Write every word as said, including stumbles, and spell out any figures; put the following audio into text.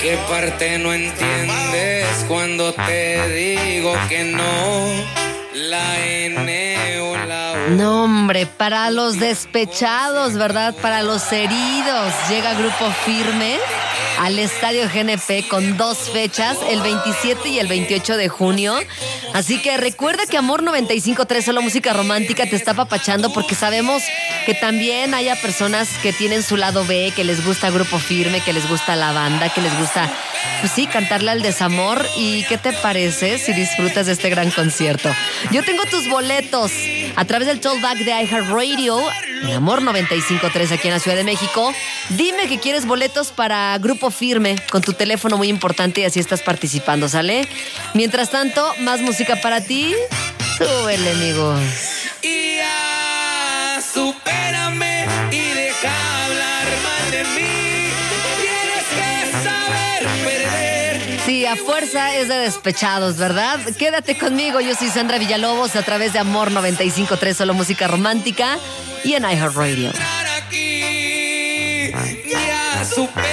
¿Qué parte no entiendes cuando te digo que no? La N o la U. No, hombre, para los despechados, ¿verdad? Para los heridos. Llega Grupo Firme al Estadio G N P con dos fechas, el veintisiete y el veintiocho de junio. Así que recuerda que Amor noventa y cinco punto tres, solo música romántica, te está apapachando, porque sabemos que también haya personas que tienen su lado B, que les gusta Grupo Firme, que les gusta la banda, que les gusta, pues sí, cantarle al desamor. ¿Y qué te parece si disfrutas de este gran concierto? Yo tengo tus boletos a través del Tollback de iHeartRadio, en Amor noventa y cinco punto tres aquí en la Ciudad de México. Dime que quieres boletos para Grupo Firme con tu teléfono, muy importante, y así estás participando, ¿sale? Mientras tanto, más música para ti. Súbele, amigos. Y ya, supérame y deja hablar mal de mí. Tienes que saber perder. Sí, a fuerza es de despechados, ¿verdad? Quédate conmigo, yo soy Sandra Villalobos a través de Amor noventa y cinco punto tres, solo música romántica, y en iHeartRadio. Aquí, ya, supérame.